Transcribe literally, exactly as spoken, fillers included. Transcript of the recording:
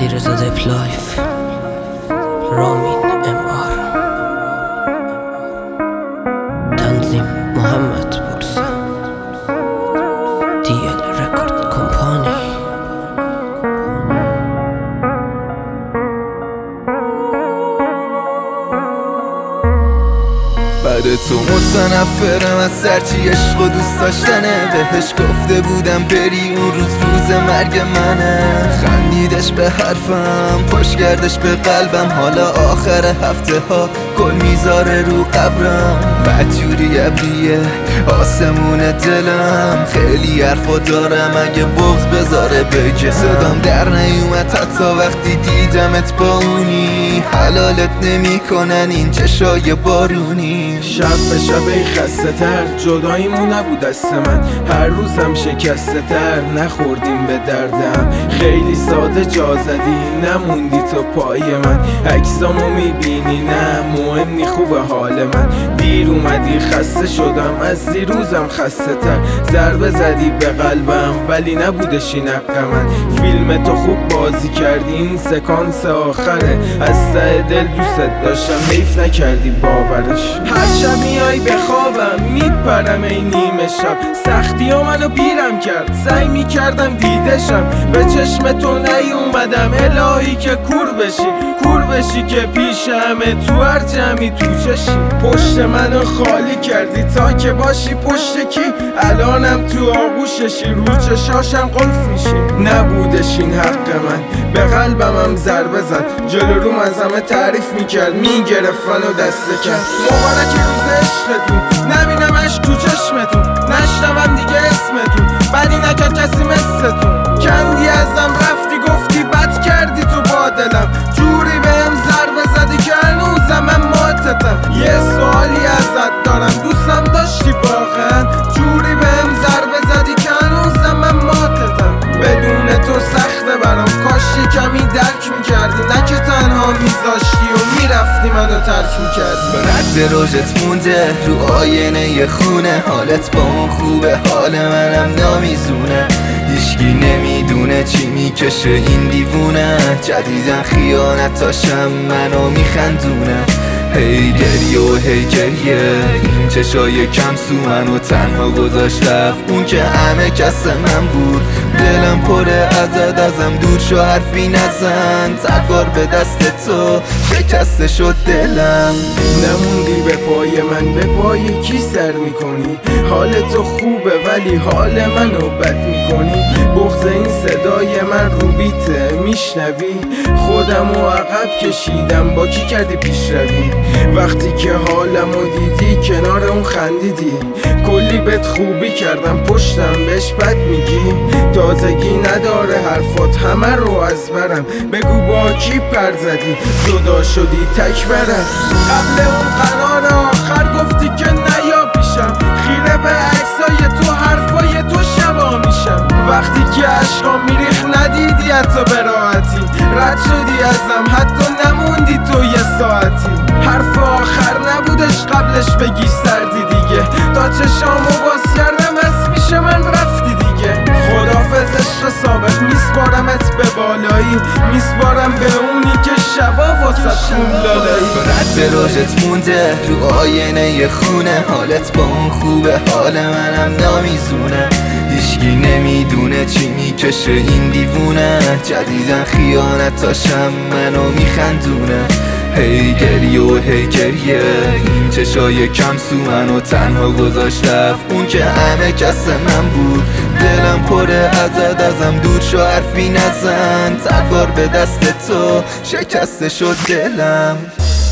علیرضا دپ لایف، رامین ام آر، تنظیم محمد بورسا، دی ال رکورد کمپانی. بعد تو متنفرم از سرچی عشق و دوست داشتنه. بهش گفته بودم بری اون روز روز مرگ منه. خندیدش به حرفم، پشت کردش به قلبم. حالا آخر هفته ها گل میذاره رو قبرم. بدجوری ابریه آسمون دلم. خیلی حرفا دارم اگه بغض بذاره بگه. صدام در نیومد حتی وقتی دیدمت با اونی. حلالت نمی کنن این چشای بارونی. شب به شب ای خسته تر، جداییمون نبود دست من. هر روزم شکسته تر، نخوردیم به دردم. خیلی ساده جا زدی، نموندی تو پای من. عکسامو میبینی نه مهمی خوبه حال من. دیر اومدی خسته شدم، از دیروزم خسته تر. ضربه زدی به قلبم ولی نبودش این حق من. فیلم تو خوب بازی کردی، این سکانس آخره. از ته دل دوست داشتم، حیف نکردی باورش. هر شب میای به خوابم، میپرم ای نیمه شب. سختی ها منو پیرم کرد، سعی میکردم دیدشم. به چشم تو نیومدم الهی که کور بشی. کور بشی که پیش همه تو هر جمعی تو چشی. پشت منو خالی کردی تا که باشی پشت کی. الانم تو آغوششی، رو چشاشم قلف میشی. نبودش این حق من، به قلبم هم ضربه زد. جلو روم از همه تعریف میکرد، میگرفت منو دسته کرد. مبارک روز عشقتون، نبینمش تو چشمتون. نشنوم دیگه اسمتون، بدی نکرد کسی مثلتون. کندی ازم رفتی گفتی بد کردی تو با دلم. جوری بهم ضربه زدی که هنوزم من ماتتم. یه سوالی ازت دارم، دوستم داشتی واقعا؟ جوری بهم ضربه زدی که هنوزم من ماتتم. بدون تو سخته برام، کاش کمی درک میکردی. نه که تنها میذاشتی و میرفتی منو ترک میکردی. رد روژت مونده رو آینه خونه. حالت با اون خوبه، حال منم نامیزونه. هیچکی نمیدونه چی میکشه این دیوونه. جدیدن خیانتاشم منو میخندونه. هی گریه و هی گریه، این چشای کم سو منو تنها گذاشت رفت. اون که همه کس من بود، دلم پره ازت ازم دور شو حرفی نزن. تلوار به دست تو شکسته شد دلم. نموندی به پای من، به پای کی سر میکنی؟ حال تو خوبه ولی حال منو بد میکنی. بغض این صدای من رو بیته میشنوی. خودم و عقب کشیدم، با کی کردی پیشروی؟ وقتی که حالمو دیدی کنار اون خندیدی. کلی بهت خوبی کردم پشتم بهش بد میگی. تازگی نداره حرفات همه رو از برم. بگو با کی پر زدی جدا شدی تک برم. قبل اون قرار آخر گفتی که نیا پیشم. خیره به عکسای تو حرفای تو شبا میشم. وقتی که عشقام میریخ ندیدی حتی به راحتی. رد شدی ازم حتی نموندی تو یه ساعتی. حرف آخر نبودش قبلش بگی سردی دیگه. تا چشامو باز کردم از پیش من رفتی دیگه. خدافظ عشق سابق، میسپارمت به بالایی. میسپارم به اونی که شبا واسه خون لالایی. رد روژت مونده رو آینه خونه. حالت با اون خوبه، حال منم نامیزونه. هیچکی نمیدونه چی میکشه این دیوونه. جدیدن خیانتاشم منو میخندونه. هی گریه و هی گریه، این چشای کم سو منو تنها گذاشت رفت. اون که همه کس من بود، دلم پره ازت ازم دور شو حرفی نزن. تلوار به دست تو شکسته شد دلم.